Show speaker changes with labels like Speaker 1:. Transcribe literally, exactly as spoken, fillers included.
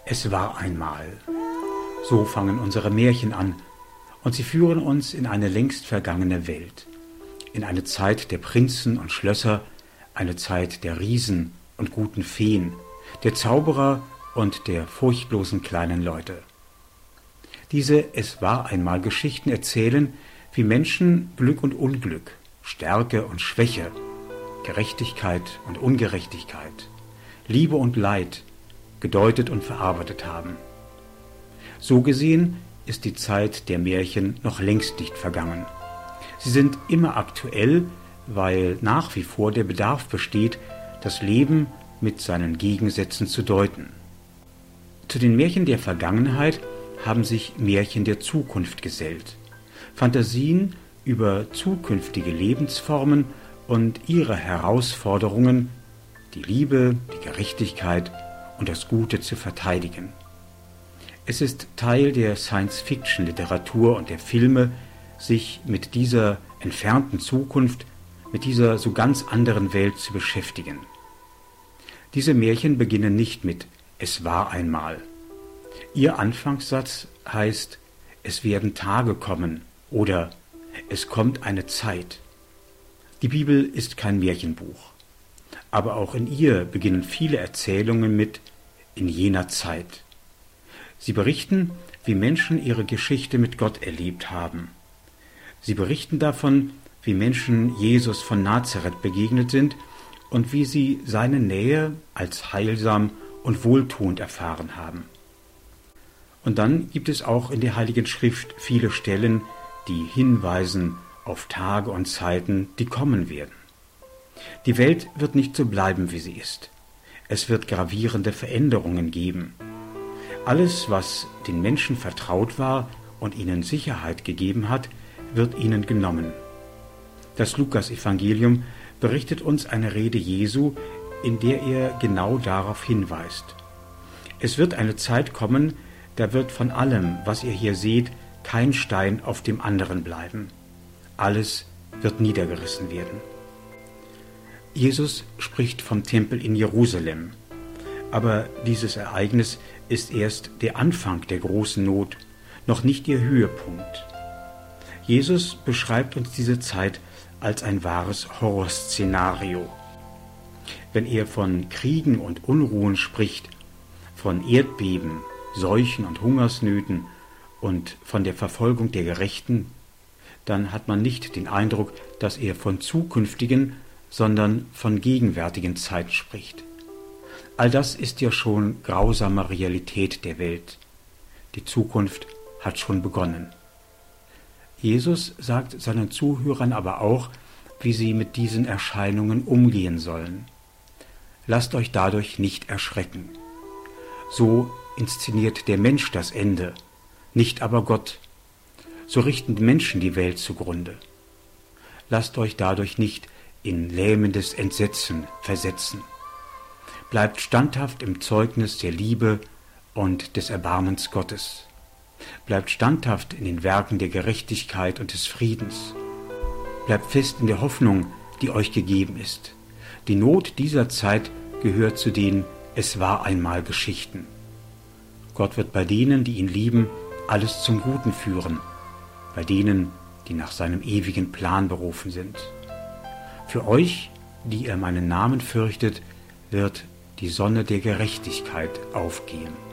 Speaker 1: Es war einmal. So fangen unsere Märchen an, und sie führen uns in eine längst vergangene Welt, in eine Zeit der Prinzen und Schlösser, eine Zeit der Riesen und guten Feen, der Zauberer und der furchtlosen kleinen Leute. Diese Es war einmal Geschichten erzählen, wie Menschen Glück und Unglück, Stärke und Schwäche, Gerechtigkeit und Ungerechtigkeit, Liebe und Leid gedeutet und verarbeitet haben. So gesehen ist die Zeit der Märchen noch längst nicht vergangen. Sie sind immer aktuell, weil nach wie vor der Bedarf besteht, das Leben mit seinen Gegensätzen zu deuten. Zu den Märchen der Vergangenheit haben sich Märchen der Zukunft gesellt. Fantasien über zukünftige Lebensformen und ihre Herausforderungen, die Liebe, die Gerechtigkeit und das Gute zu verteidigen. Es ist Teil der Science-Fiction-Literatur und der Filme, sich mit dieser entfernten Zukunft, mit dieser so ganz anderen Welt zu beschäftigen. Diese Märchen beginnen nicht mit »Es war einmal«. Ihr Anfangssatz heißt »Es werden Tage kommen« oder »Es kommt eine Zeit«. Die Bibel ist kein Märchenbuch, aber auch in ihr beginnen viele Erzählungen mit »in jener Zeit«. Sie berichten, wie Menschen ihre Geschichte mit Gott erlebt haben. Sie berichten davon, wie Menschen Jesus von Nazareth begegnet sind und wie sie seine Nähe als heilsam und wohltuend erfahren haben. Und dann gibt es auch in der Heiligen Schrift viele Stellen, die hinweisen auf Tage und Zeiten, die kommen werden. Die Welt wird nicht so bleiben, wie sie ist. Es wird gravierende Veränderungen geben. Alles, was den Menschen vertraut war und ihnen Sicherheit gegeben hat, wird ihnen genommen. Das Lukas-Evangelium berichtet uns eine Rede Jesu, in der er genau darauf hinweist. Es wird eine Zeit kommen, da wird von allem, was ihr hier seht, kein Stein auf dem anderen bleiben. Alles wird niedergerissen werden. Jesus spricht vom Tempel in Jerusalem. Aber dieses Ereignis ist erst der Anfang der großen Not, noch nicht ihr Höhepunkt. Jesus beschreibt uns diese Zeit als ein wahres Horrorszenario. Wenn er von Kriegen und Unruhen spricht, von Erdbeben, Seuchen und Hungersnöten und von der Verfolgung der Gerechten, dann hat man nicht den Eindruck, dass er von zukünftigen, sondern von gegenwärtigen Zeiten spricht. All das ist ja schon grausame Realität der Welt. Die Zukunft hat schon begonnen. Jesus sagt seinen Zuhörern aber auch, wie sie mit diesen Erscheinungen umgehen sollen. Lasst euch dadurch nicht erschrecken. So inszeniert der Mensch das Ende, nicht aber Gott. So richten Menschen die Welt zugrunde. Lasst euch dadurch nicht in lähmendes Entsetzen versetzen. Bleibt standhaft im Zeugnis der Liebe und des Erbarmens Gottes. Bleibt standhaft in den Werken der Gerechtigkeit und des Friedens. Bleibt fest in der Hoffnung, die euch gegeben ist. Die Not dieser Zeit gehört zu den Es war einmal Geschichten. Gott wird bei denen, die ihn lieben, alles zum Guten führen, bei denen, die nach seinem ewigen Plan berufen sind. Für euch, die ihr meinen Namen fürchtet, wird die Sonne der Gerechtigkeit aufgehen.